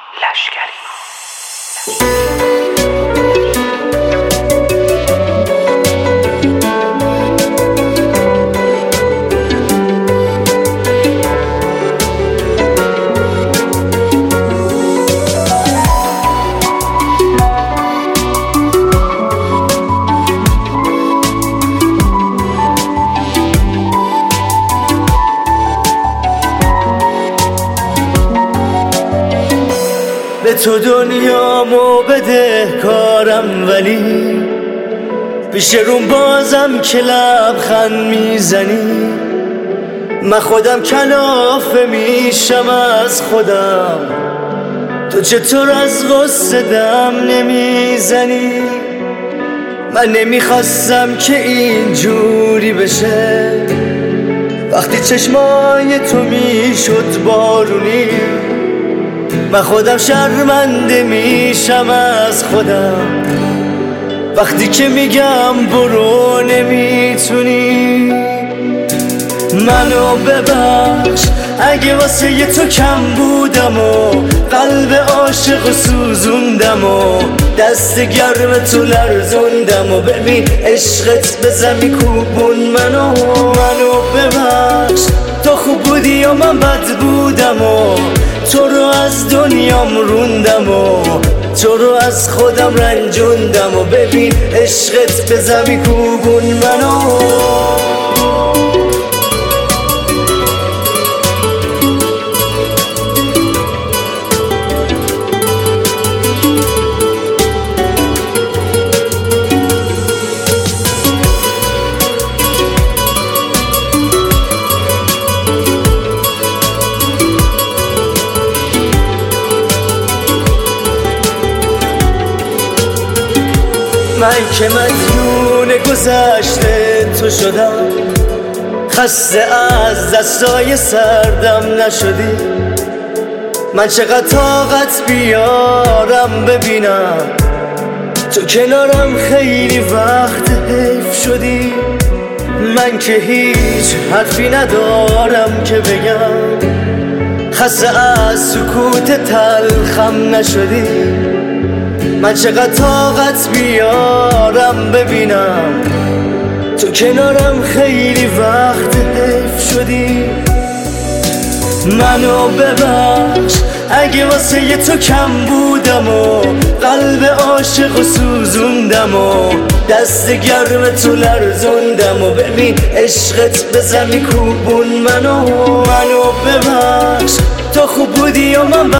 لشکری. به تو دنیامو بده کارم، ولی پیش روم بازم که لبخند میزنی. من خودم کلافه میشم از خودم، تو چطور از غصه دم نمیزنی؟ من نمیخواستم که اینجوری بشه، وقتی چشمای تو میشد بارونی. من خودم شرمنده میشم از خودم، وقتی که میگم برو نمیتونی. منو ببخش اگه واسه ی تو کم بودم و قلب عاشق سوزوندم و دست گرم تو لرزوندم و ببین عشقت به زمین کوبون منو ببخش. تو خوب بودی و من بد بودم و تو رو از دنیام روندم و تو رو از خودم رنجوندم و ببین عشقت به زمین کوبون منو. من که مدیون گذشته تو شدم، خسته از دستای سردم نشدی. من چقدر طاقت بیارم ببینم تو کنارم خیلی وقت حیف شدی. من که هیچ حرفی ندارم که بگم، خسته از سکوت تلخم نشدی. من چقدر طاقت بیارم ببینم تو کنارم خیلی وقت حیف شدی. منو ببخش اگه واسه ی تو کم بودم و قلب عاشق سوزوندم و دست گرم تو لرزوندم و ببین عشقت به زمین کوبون منو ببخش. تو خوب بودی و من